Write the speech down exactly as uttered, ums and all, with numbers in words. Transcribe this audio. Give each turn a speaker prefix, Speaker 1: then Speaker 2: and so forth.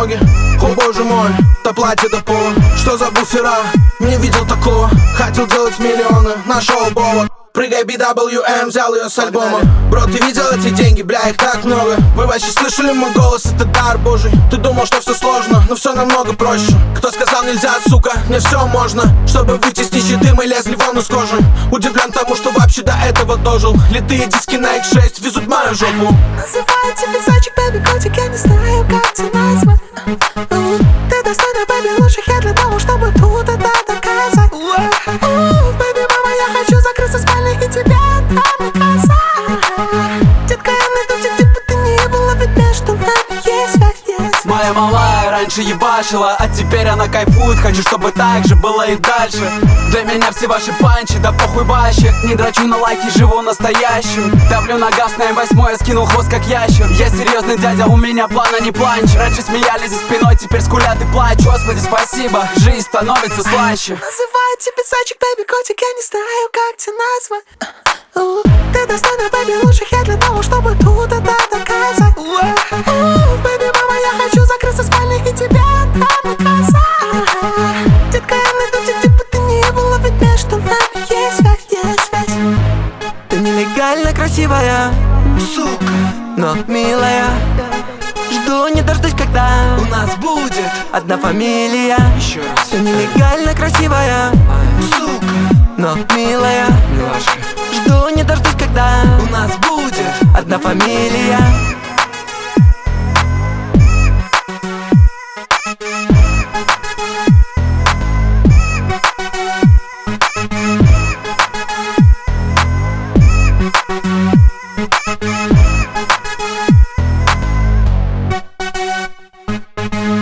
Speaker 1: ноги. О боже мой, то платье до пола. Что за буфера? Не видел такого. Хотел делать миллионы, нашел повод. Прыгай, би дабл ю эм, взял ее с альбома. Бро, ты видел эти деньги? Бля, их так много. Вы вообще слышали мой голос? Это дар божий. Ты думал, что все сложно, но все намного проще. Кто сказал нельзя, сука? Мне все можно. Чтобы выйти с нищеты, мы лезли вон из кожи. Удивлен тому, что вообще до этого дожил. Литые диски на икс шесть везут мою жопу.
Speaker 2: Называют тебя зайчик, бэби, котик, я не знаю, как тебя назвать. Ты достойна, бэби, лучших я для того, чтобы тут это доказать. Бэби, мама, я хочу закрыться в спальне и тебя там наказать. Детка, я найду тебя, где бы ты ни была, ведь между нами есть связь.
Speaker 3: Моя малая раньше ебашила, а теперь она кайфует. Хочу, чтобы так же было и дальше. Для меня все ваши панчи, да похуй вообще. Не дрочу на лайки, живу настоящим. Давлю на газ на эм восемь, я скинул хвост как ящер. Я серьезный дядя, у меня плана не планч. Раньше смеялись за спиной, теперь скулят и плачут. Господи, спасибо, жизнь становится слаще.
Speaker 2: Называют тебя зайчик, бэби, котик, я не знаю, как тебя назвать. Ты достойна, бэби, лучших я для того, чтобы тут это доказать. Бэби, мама, я хочу закрыться в спальне и тебя там наказать. Детка, я найду тебя, где бы ты ни была, ведь между нами есть связь, есть связь.
Speaker 4: Ты нелегально красивая,
Speaker 1: Сука,
Speaker 4: но милая. Жду не дождусь, когда
Speaker 1: у нас будет
Speaker 4: одна фамилия.
Speaker 1: еще раз.
Speaker 4: Ты нелегально красивая,
Speaker 1: Сука,
Speaker 4: но милая.
Speaker 1: милашка,
Speaker 4: Жду не дождусь, когда
Speaker 1: у нас будет
Speaker 4: одна фамилия.